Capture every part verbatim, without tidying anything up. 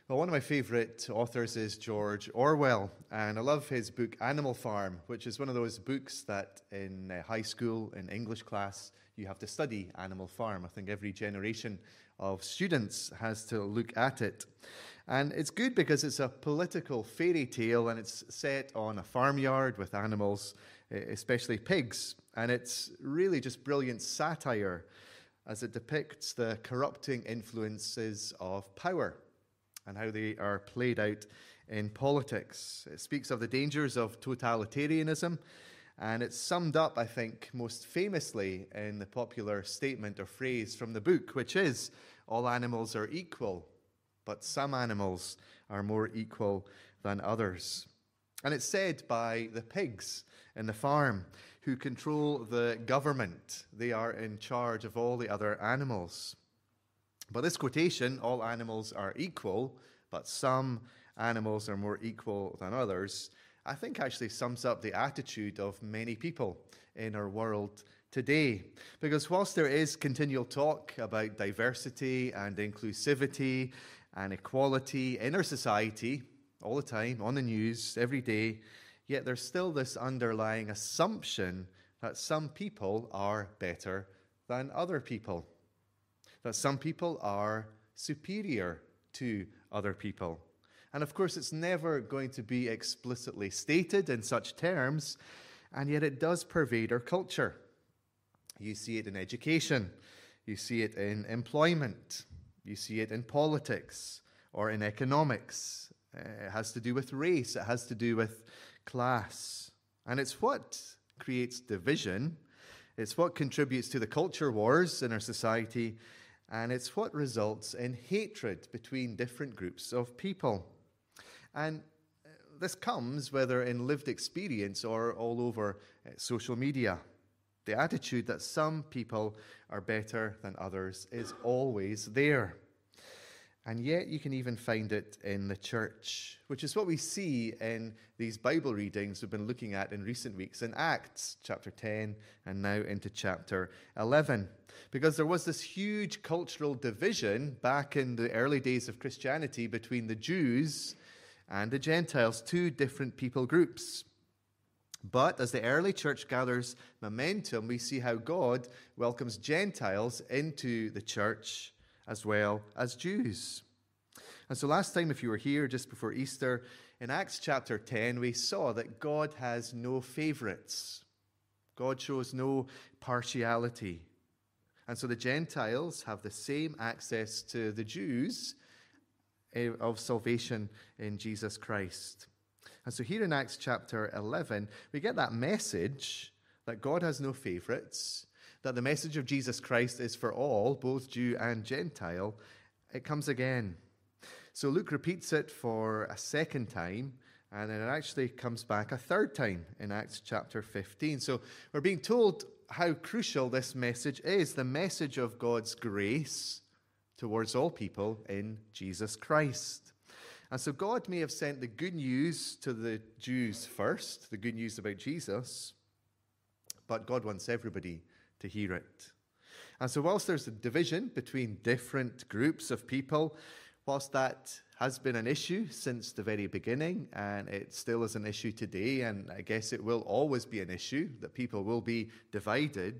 Well, one of my favourite authors is George Orwell, and I love his book Animal Farm, which is one of those books that in uh, high school, in English class, you have to study Animal Farm. I think every generation of students has to look at it. And it's good because it's a political fairy tale, and it's set on a farmyard with animals, especially pigs. And it's really just brilliant satire as it depicts the corrupting influences of power and how they are played out in politics. It speaks of the dangers of totalitarianism, and it's summed up, I think, most famously in the popular statement or phrase from the book, which is, all animals are equal, but some animals are more equal than others. And it's said by the pigs in the farm who control the government. They are in charge of all the other animals. But this quotation, all animals are equal, but some animals are more equal than others, I think actually sums up the attitude of many people in our world today. Because whilst there is continual talk about diversity and inclusivity and equality in our society, all the time, on the news, every day, yet there's still this underlying assumption that some people are better than other people. That some people are superior to other people. And of course, it's never going to be explicitly stated in such terms, and yet it does pervade our culture. You see it in education, you see it in employment, you see it in politics or in economics. It has to do with race, it has to do with class. And it's what creates division, it's what contributes to the culture wars in our society, and it's what results in hatred between different groups of people. And this comes whether in lived experience or all over social media. The attitude that some people are better than others is always there. And yet you can even find it in the church, which is what we see in these Bible readings we've been looking at in recent weeks in Acts chapter ten and now into chapter eleven. Because there was this huge cultural division back in the early days of Christianity between the Jews and the Gentiles, two different people groups. But as the early church gathers momentum, we see how God welcomes Gentiles into the church as well as Jews. And so last time, if you were here just before Easter, in Acts chapter ten, we saw that God has no favorites. God shows no partiality. And so the Gentiles have the same access to the Jews of salvation in Jesus Christ. And so here in Acts chapter eleven, we get that message that God has no favorites, that the message of Jesus Christ is for all, both Jew and Gentile. It comes again. So Luke repeats it for a second time, and then it actually comes back a third time in Acts chapter fifteen. So we're being told how crucial this message is, the message of God's grace towards all people in Jesus Christ. And so God may have sent the good news to the Jews first, the good news about Jesus, but God wants everybody to hear it. And so whilst there's a division between different groups of people, whilst that has been an issue since the very beginning, and it still is an issue today, and I guess it will always be an issue, that people will be divided,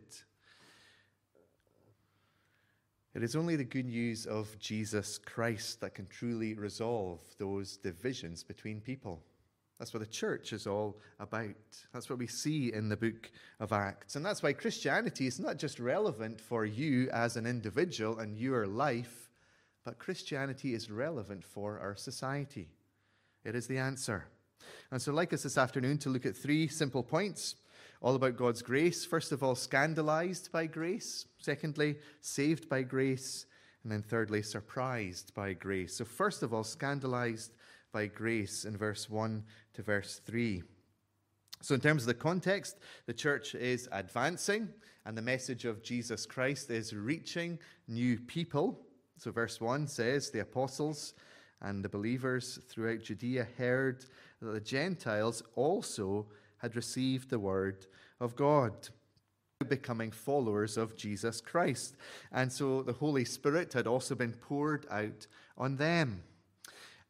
it is only the good news of Jesus Christ that can truly resolve those divisions between people. That's what the church is all about. That's what we see in the book of Acts. And that's why Christianity is not just relevant for you as an individual and your life, but Christianity is relevant for our society. It is the answer. And so I'd like us this afternoon to look at three simple points, all about God's grace. First of all, scandalized by grace. Secondly, saved by grace. And then thirdly, surprised by grace. So first of all, scandalized by grace in verse one to verse three. So in terms of the context, the church is advancing, and the message of Jesus Christ is reaching new people. So verse one says, the apostles and the believers throughout Judea heard that the Gentiles also had received the word of God, becoming followers of Jesus Christ. And so the Holy Spirit had also been poured out on them.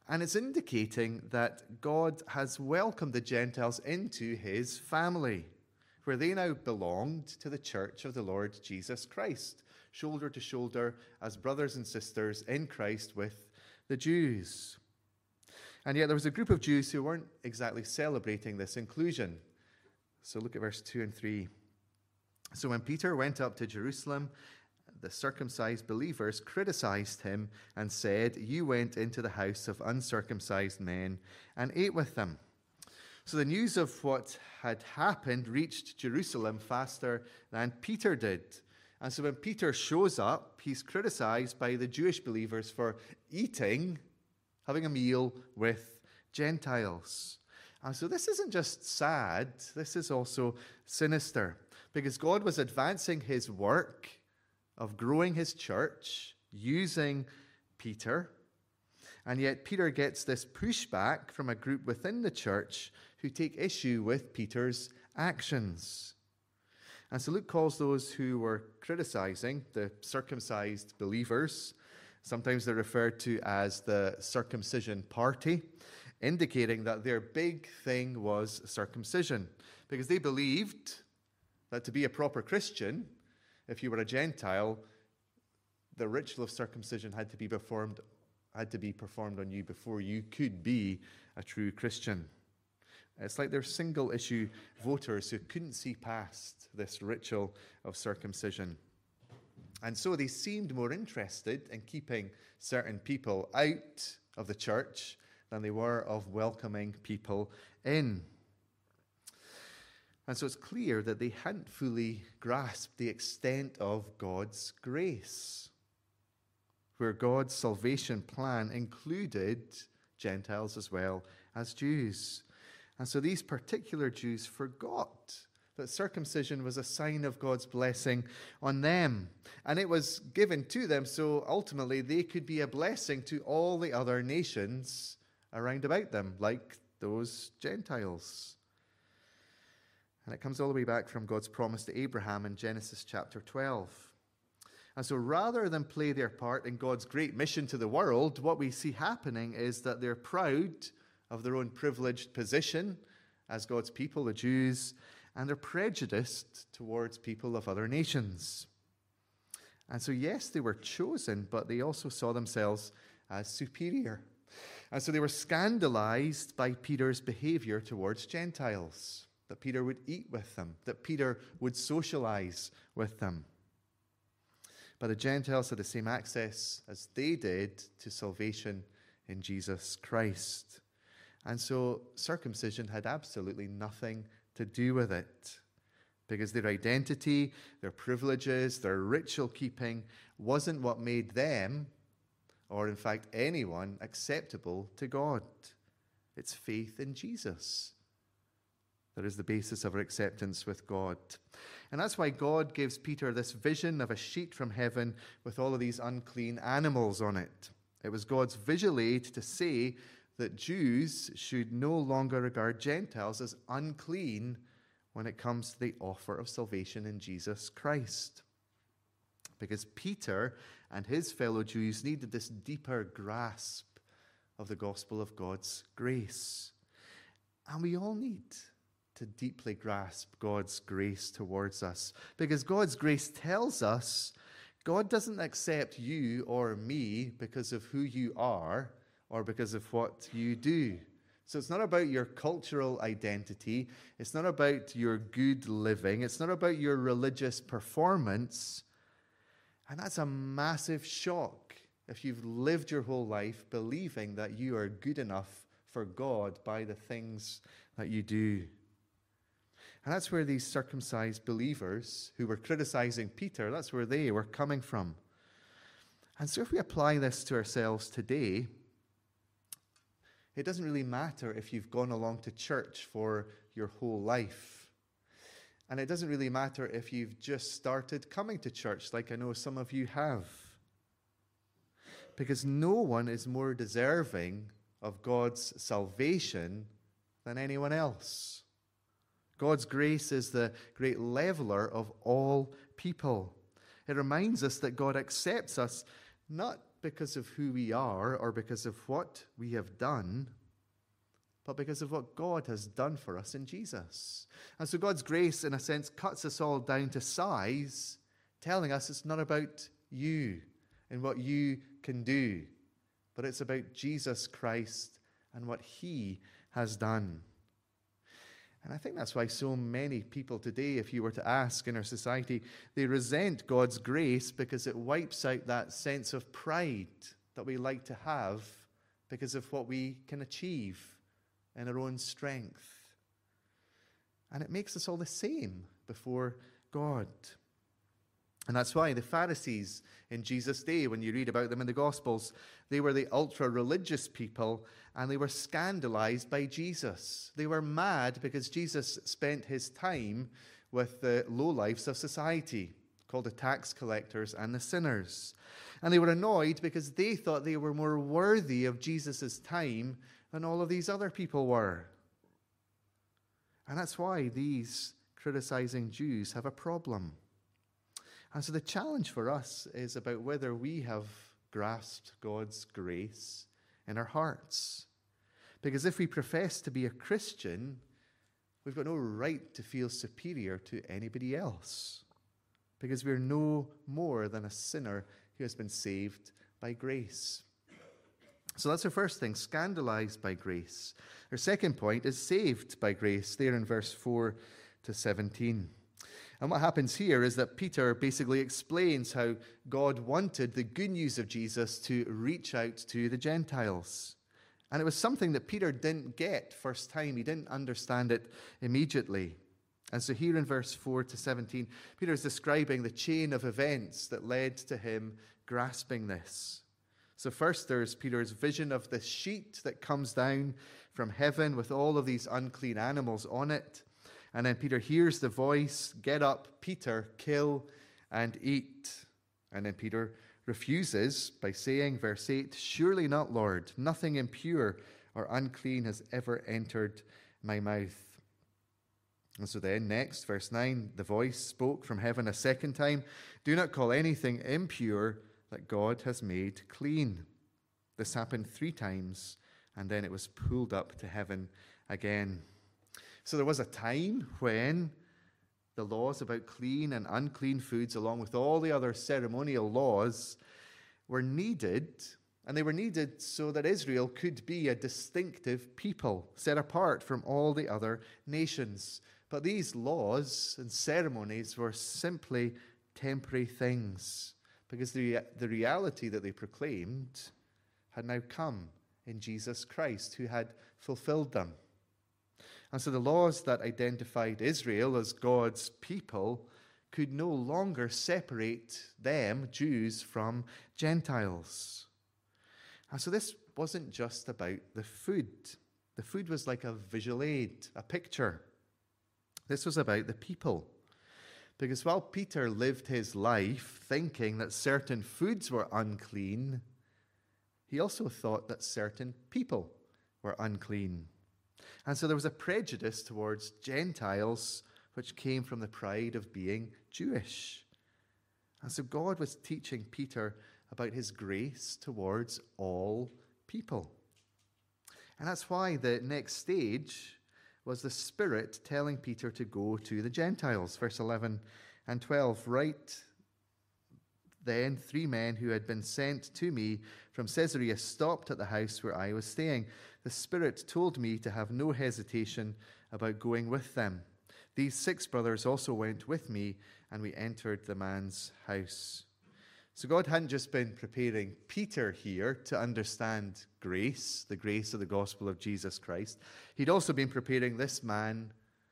And it's indicating that God has welcomed the Gentiles into his family, where they now belonged to the church of the Lord Jesus Christ, shoulder to shoulder as brothers and sisters in Christ with the Jews. And yet there was a group of Jews who weren't exactly celebrating this inclusion. So look at verse two and three. So when Peter went up to Jerusalem, the circumcised believers criticized him and said, "You went into the house of uncircumcised men and ate with them." So the news of what had happened reached Jerusalem faster than Peter did. And so when Peter shows up, he's criticized by the Jewish believers for eating, having a meal with Gentiles. And so this isn't just sad, this is also sinister, because God was advancing his work of growing his church using Peter. And yet Peter gets this pushback from a group within the church who take issue with Peter's actions. And so Luke calls those who were criticizing the circumcised believers, sometimes they're referred to as the circumcision party, indicating that their big thing was circumcision, because they believed that to be a proper Christian, if you were a Gentile, the ritual of circumcision had to be performed had to be performed on you before you could be a true Christian. It's like they're single-issue voters who couldn't see past this ritual of circumcision. And so they seemed more interested in keeping certain people out of the church than they were of welcoming people in. And so it's clear that they hadn't fully grasped the extent of God's grace, where God's salvation plan included Gentiles as well as Jews. And so these particular Jews forgot that circumcision was a sign of God's blessing on them. And it was given to them so ultimately they could be a blessing to all the other nations around about them, like those Gentiles. And it comes all the way back from God's promise to Abraham in Genesis chapter twelve. And so rather than play their part in God's great mission to the world, what we see happening is that they're proud of their own privileged position as God's people, the Jews, and they're prejudiced towards people of other nations. And so, yes, they were chosen, but they also saw themselves as superior. And so they were scandalized by Peter's behavior towards Gentiles, that Peter would eat with them, that Peter would socialize with them. But the Gentiles had the same access as they did to salvation in Jesus Christ. And so circumcision had absolutely nothing to do with it, because their identity, their privileges, their ritual keeping wasn't what made them, or in fact anyone, acceptable to God. It's faith in Jesus that is the basis of our acceptance with God. And that's why God gives Peter this vision of a sheet from heaven with all of these unclean animals on it. It was God's visual aid to say that Jews should no longer regard Gentiles as unclean when it comes to the offer of salvation in Jesus Christ. Because Peter and his fellow Jews needed this deeper grasp of the gospel of God's grace. And we all need to deeply grasp God's grace towards us. Because God's grace tells us God doesn't accept you or me because of who you are or because of what you do. So it's not about your cultural identity. It's not about your good living. It's not about your religious performance. And that's a massive shock if you've lived your whole life believing that you are good enough for God by the things that you do. And that's where these circumcised believers who were criticizing Peter, that's where they were coming from. And so if we apply this to ourselves today, it doesn't really matter if you've gone along to church for your whole life. And it doesn't really matter if you've just started coming to church, like I know some of you have. Because no one is more deserving of God's salvation than anyone else. God's grace is the great leveler of all people. It reminds us that God accepts us not because of who we are or because of what we have done, but because of what God has done for us in Jesus. And so God's grace, in a sense, cuts us all down to size, telling us it's not about you and what you can do, but it's about Jesus Christ and what he has done. And I think that's why so many people today, if you were to ask in our society, they resent God's grace because it wipes out that sense of pride that we like to have because of what we can achieve in our own strength. And it makes us all the same before God. And that's why the Pharisees in Jesus' day, when you read about them in the Gospels, they were the ultra-religious people, and they were scandalized by Jesus. They were mad because Jesus spent his time with the lowlifes of society, called the tax collectors and the sinners. And they were annoyed because they thought they were more worthy of Jesus' time than all of these other people were. And that's why these criticizing Jews have a problem. And so the challenge for us is about whether we have grasped God's grace in our hearts. Because if we profess to be a Christian, we've got no right to feel superior to anybody else. Because we're no more than a sinner who has been saved by grace. So that's our first thing, scandalized by grace. Our second point is saved by grace, there in verse four to seventeen. And what happens here is that Peter basically explains how God wanted the good news of Jesus to reach out to the Gentiles. And it was something that Peter didn't get first time. He didn't understand it immediately. And so here in verse four to seventeen, Peter is describing the chain of events that led to him grasping this. So first there's Peter's vision of the sheet that comes down from heaven with all of these unclean animals on it. And then Peter hears the voice, "Get up, Peter, kill and eat." And then Peter refuses by saying, verse eight, "Surely not, Lord. Nothing impure or unclean has ever entered my mouth." And so then next, verse nine, the voice spoke from heaven a second time, "Do not call anything impure that God has made clean." This happened three times, and then it was pulled up to heaven again. So there was a time when the laws about clean and unclean foods, along with all the other ceremonial laws, were needed. And they were needed so that Israel could be a distinctive people, set apart from all the other nations. But these laws and ceremonies were simply temporary things, because the, the reality that they proclaimed had now come in Jesus Christ, who had fulfilled them. And so the laws that identified Israel as God's people could no longer separate them, Jews, from Gentiles. And so this wasn't just about the food. The food was like a visual aid, a picture. This was about the people. Because while Peter lived his life thinking that certain foods were unclean, he also thought that certain people were unclean. And so there was a prejudice towards Gentiles which came from the pride of being Jewish. And so God was teaching Peter about his grace towards all people. And that's why the next stage was the Spirit telling Peter to go to the Gentiles. Verse eleven and twelve, "Right then, three men who had been sent to me from Caesarea stopped at the house where I was staying. The Spirit told me to have no hesitation about going with them. These six brothers also went with me, and we entered the man's house." So God hadn't just been preparing Peter here to understand grace, the grace of the gospel of Jesus Christ. He'd also been preparing this man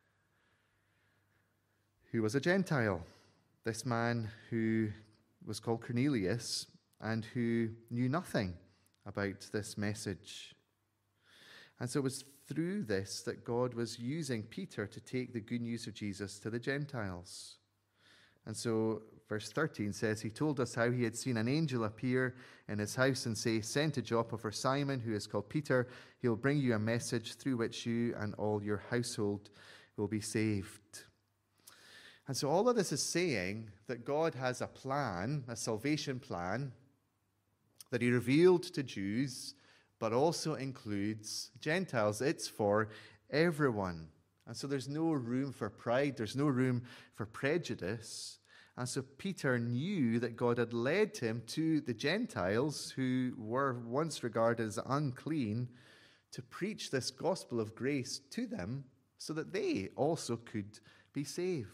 who was a Gentile, this man who was called Cornelius and who knew nothing about this message. And so it was through this that God was using Peter to take the good news of Jesus to the Gentiles. And so verse thirteen says, "He told us how he had seen an angel appear in his house and say, 'Send to Joppa for Simon, who is called Peter. He will bring you a message through which you and all your household will be saved.'" And so all of this is saying that God has a plan, a salvation plan, that he revealed to Jews, but also includes Gentiles. It's for everyone. And so there's no room for pride, there's no room for prejudice. And so Peter knew that God had led him to the Gentiles, who were once regarded as unclean, to preach this gospel of grace to them so that they also could be saved.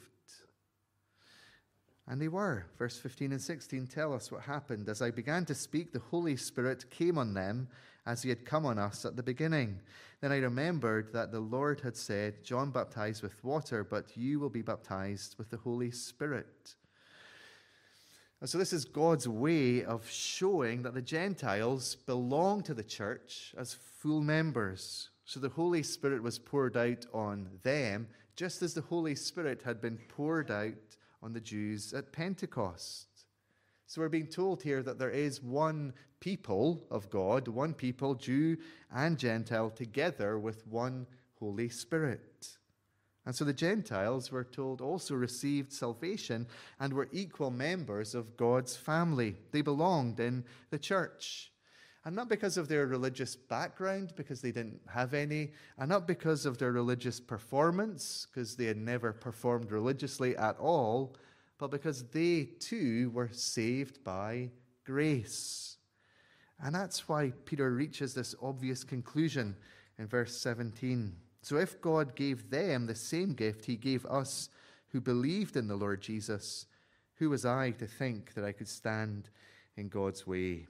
And they were. Verse fifteen and sixteen tell us what happened. As I began to speak, the Holy Spirit came on them as he had come on us at the beginning. Then I remembered that the Lord had said, John baptized with water, but you will be baptized with the Holy Spirit. And so this is God's way of showing that the Gentiles belong to the church as full members. So the Holy Spirit was poured out on them, just as the Holy Spirit had been poured out on the Jews at Pentecost. So we're being told here that there is one people of God, one people, Jew and Gentile, together with one Holy Spirit. And so the Gentiles, we're told, also received salvation and were equal members of God's family. They belonged in the church. And not because of their religious background, because they didn't have any, and not because of their religious performance, because they had never performed religiously at all, but because they too were saved by grace. And that's why Peter reaches this obvious conclusion in verse seventeen. So if God gave them the same gift he gave us who believed in the Lord Jesus, who was I to think that I could stand in God's way?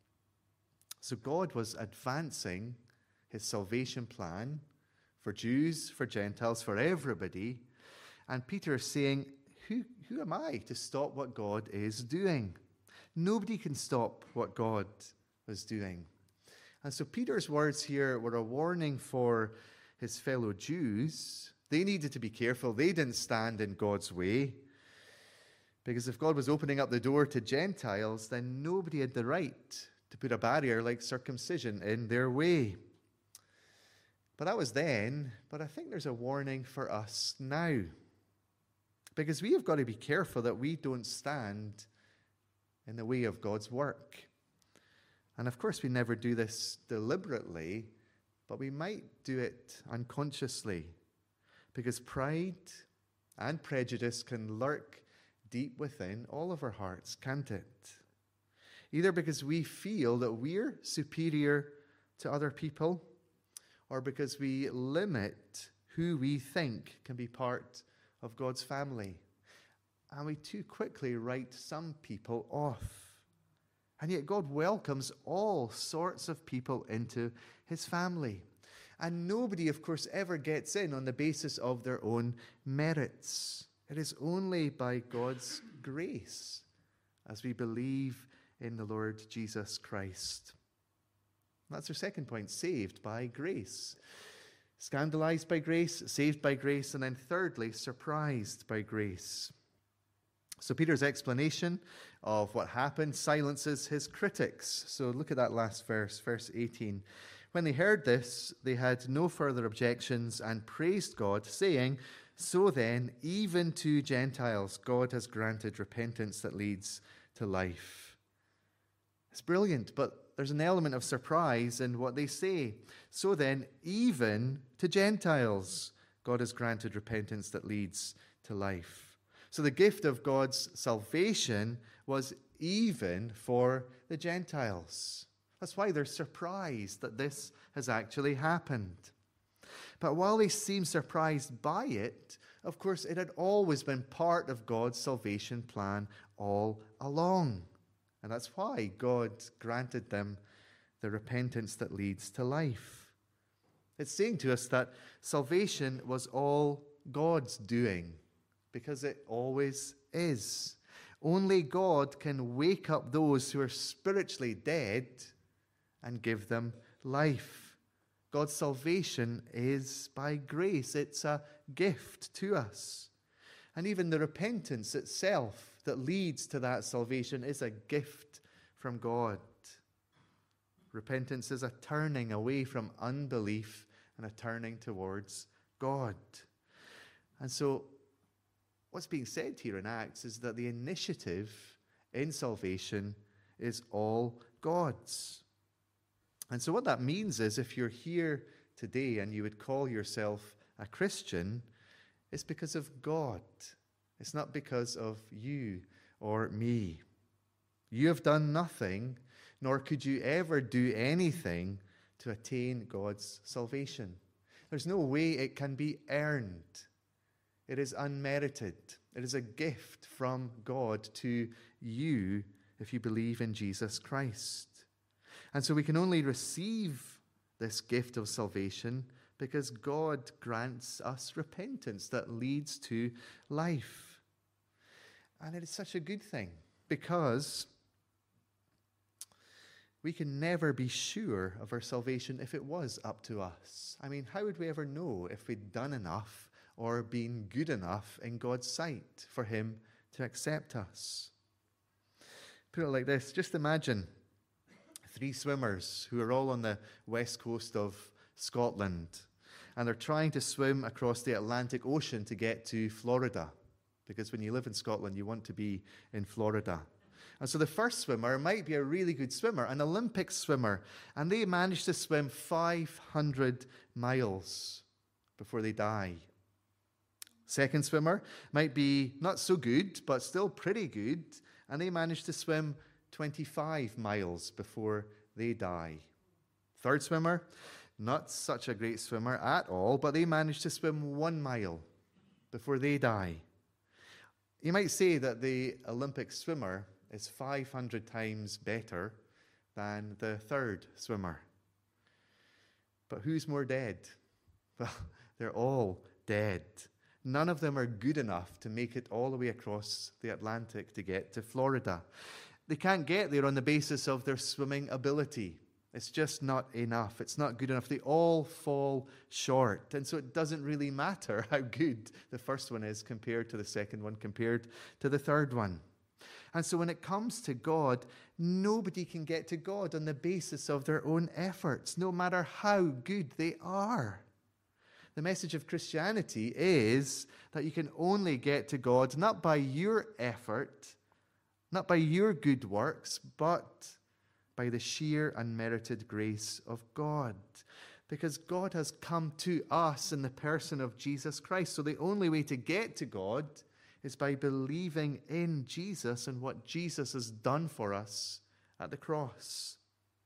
So God was advancing his salvation plan for Jews, for Gentiles, for everybody. And Peter is saying, who, who am I to stop what God is doing? Nobody can stop what God is doing. And so Peter's words here were a warning for his fellow Jews. They needed to be careful. They didn't stand in God's way. Because if God was opening up the door to Gentiles, then nobody had the right to put a barrier like circumcision in their way. But that was then, but I think there's a warning for us now. Because we have got to be careful that we don't stand in the way of God's work. And of course we never do this deliberately, but we might do it unconsciously. Because pride and prejudice can lurk deep within all of our hearts, can't it? Either because we feel that we're superior to other people, or because we limit who we think can be part of God's family. And we too quickly write some people off. And yet God welcomes all sorts of people into his family. And nobody, of course, ever gets in on the basis of their own merits. It is only by God's grace as we believe in the Lord Jesus Christ. That's our second point, saved by grace. Scandalized by grace, saved by grace, and then thirdly, surprised by grace. So Peter's explanation of what happened silences his critics. So look at that last verse, verse eighteen. When they heard this, they had no further objections and praised God, saying, so then, even to Gentiles, God has granted repentance that leads to life. It's brilliant, but there's an element of surprise in what they say. So then, even to Gentiles, God has granted repentance that leads to life. So the gift of God's salvation was even for the Gentiles. That's why they're surprised that this has actually happened. But while they seem surprised by it, of course, it had always been part of God's salvation plan all along. And that's why God granted them the repentance that leads to life. It's saying to us that salvation was all God's doing, because it always is. Only God can wake up those who are spiritually dead and give them life. God's salvation is by grace. It's a gift to us. And even the repentance itself that leads to that salvation is a gift from God. Repentance is a turning away from unbelief and a turning towards God. And so what's being said here in Acts is that the initiative in salvation is all God's. And so what that means is if you're here today and you would call yourself a Christian, it's because of God. It's not because of you or me. You have done nothing, nor could you ever do anything to attain God's salvation. There's no way it can be earned. It is unmerited. It is a gift from God to you if you believe in Jesus Christ. And so we can only receive this gift of salvation because God grants us repentance that leads to life. And it is such a good thing because we can never be sure of our salvation if it was up to us. I mean, how would we ever know if we'd done enough or been good enough in God's sight for him to accept us? Put it like this, just imagine three swimmers who are all on the west coast of Scotland, and they're trying to swim across the Atlantic Ocean to get to Florida, because when you live in Scotland, you want to be in Florida. And so the first swimmer might be a really good swimmer, an Olympic swimmer, and they manage to swim five hundred miles before they die. Second swimmer might be not so good, but still pretty good, and they manage to swim twenty-five miles before they die. Third swimmer, not such a great swimmer at all, but they manage to swim one mile before they die. You might say that the Olympic swimmer is five hundred times better than the third swimmer. But who's more dead? Well, they're all dead. None of them are good enough to make it all the way across the Atlantic to get to Florida. They can't get there on the basis of their swimming ability. It's just not enough. It's not good enough. They all fall short. And so it doesn't really matter how good the first one is compared to the second one, compared to the third one. And so when it comes to God, nobody can get to God on the basis of their own efforts, no matter how good they are. The message of Christianity is that you can only get to God not by your effort, not by your good works, but by the sheer unmerited grace of God. Because God has come to us in the person of Jesus Christ. So the only way to get to God is by believing in Jesus and what Jesus has done for us at the cross.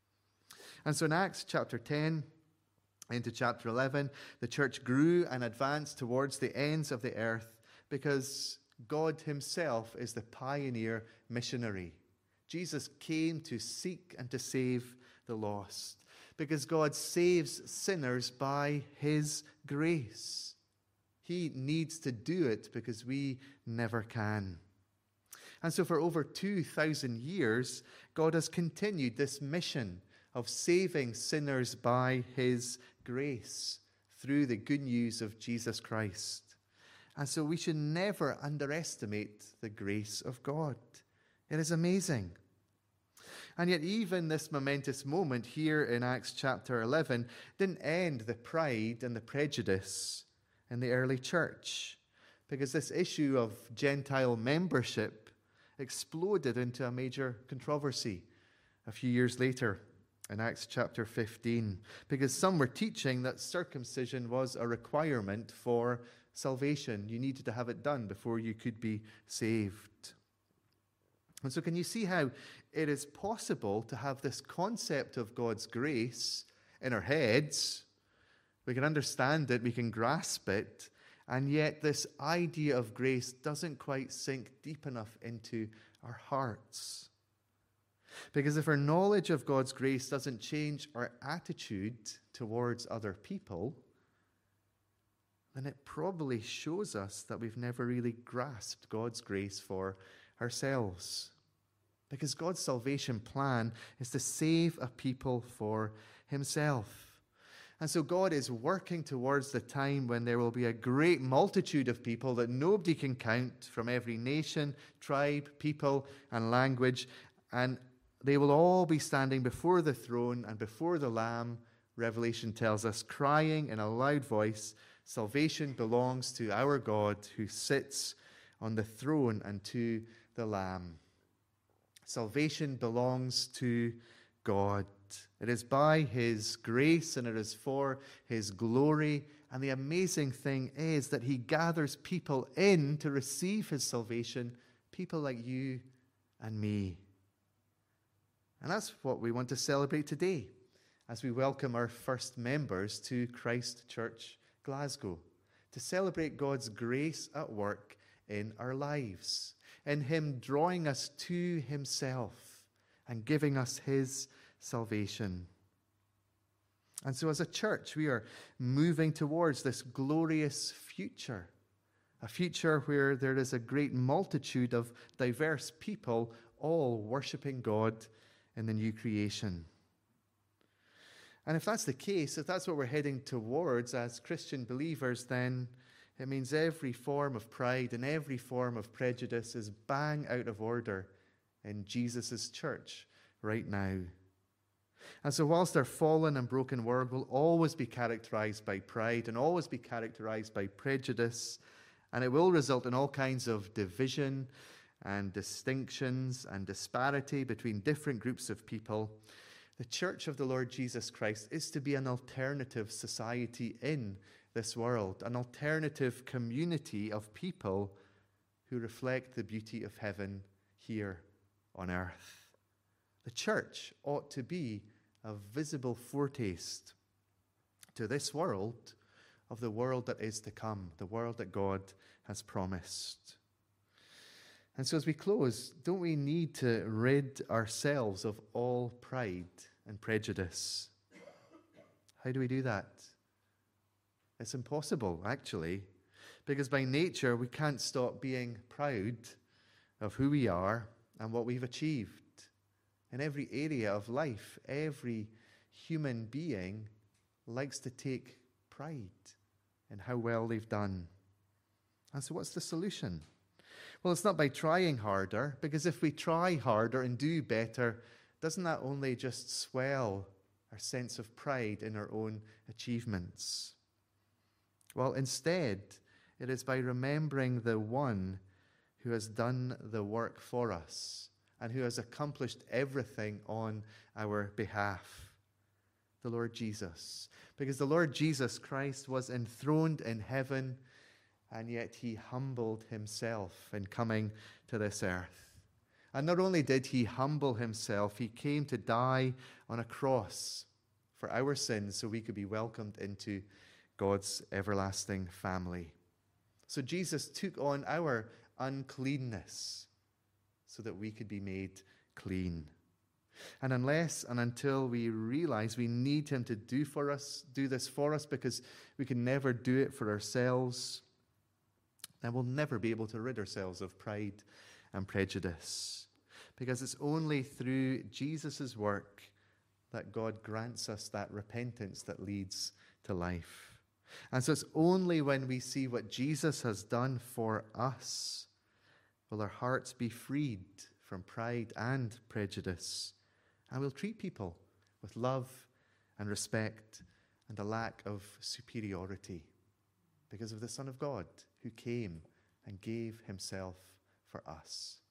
And so in Acts chapter ten, into chapter eleven, the church grew and advanced towards the ends of the earth because God himself is the pioneer missionary. Jesus came to seek and to save the lost because God saves sinners by his grace. He needs to do it because we never can. And so for over two thousand years, God has continued this mission of saving sinners by his grace through the good news of Jesus Christ. And so we should never underestimate the grace of God. It is amazing. And yet even this momentous moment here in Acts chapter eleven didn't end the pride and the prejudice in the early church, because this issue of Gentile membership exploded into a major controversy a few years later in Acts chapter fifteen, because some were teaching that circumcision was a requirement for salvation. You needed to have it done before you could be saved. And so can you see how it is possible to have this concept of God's grace in our heads? We can understand it, we can grasp it, and yet this idea of grace doesn't quite sink deep enough into our hearts. Because if our knowledge of God's grace doesn't change our attitude towards other people, then it probably shows us that we've never really grasped God's grace for ourselves. Because God's salvation plan is to save a people for himself. And so God is working towards the time when there will be a great multitude of people that nobody can count from every nation, tribe, people, and language. And they will all be standing before the throne and before the Lamb, Revelation tells us, crying in a loud voice, "Salvation belongs to our God who sits on the throne and to the Lamb." Salvation belongs to God. It is by his grace and it is for his glory. And the amazing thing is that he gathers people in to receive his salvation, people like you and me. And that's what we want to celebrate today as we welcome our first members to Christ Church Glasgow, to celebrate God's grace at work in our lives, in him drawing us to himself and giving us his salvation. And so as a church, we are moving towards this glorious future, a future where there is a great multitude of diverse people all worshiping God in the new creation. And if that's the case, if that's what we're heading towards as Christian believers, then it means every form of pride and every form of prejudice is bang out of order in Jesus' church right now. And so whilst our fallen and broken world will always be characterized by pride and always be characterized by prejudice, and it will result in all kinds of division and distinctions and disparity between different groups of people, the Church of the Lord Jesus Christ is to be an alternative society in this world, an alternative community of people who reflect the beauty of heaven here on earth. The church ought to be a visible foretaste to this world of the world that is to come, the world that God has promised. And so as we close, don't we need to rid ourselves of all pride and prejudice? How do we do that? It's impossible, actually, because by nature we can't stop being proud of who we are and what we've achieved. In every area of life, every human being likes to take pride in how well they've done. And so what's the solution? Well, it's not by trying harder, because if we try harder and do better, doesn't that only just swell our sense of pride in our own achievements? Well, instead, it is by remembering the one who has done the work for us and who has accomplished everything on our behalf, the Lord Jesus. Because the Lord Jesus Christ was enthroned in heaven, and yet he humbled himself in coming to this earth. And not only did he humble himself, he came to die on a cross for our sins so we could be welcomed into God's everlasting family. So Jesus took on our uncleanness so that we could be made clean. And unless and until we realize we need him to do for us, do this for us because we can never do it for ourselves, then we'll never be able to rid ourselves of pride and prejudice. Because it's only through Jesus' work that God grants us that repentance that leads to life. And so it's only when we see what Jesus has done for us will our hearts be freed from pride and prejudice, and we'll treat people with love and respect and a lack of superiority because of the Son of God who came and gave himself for us.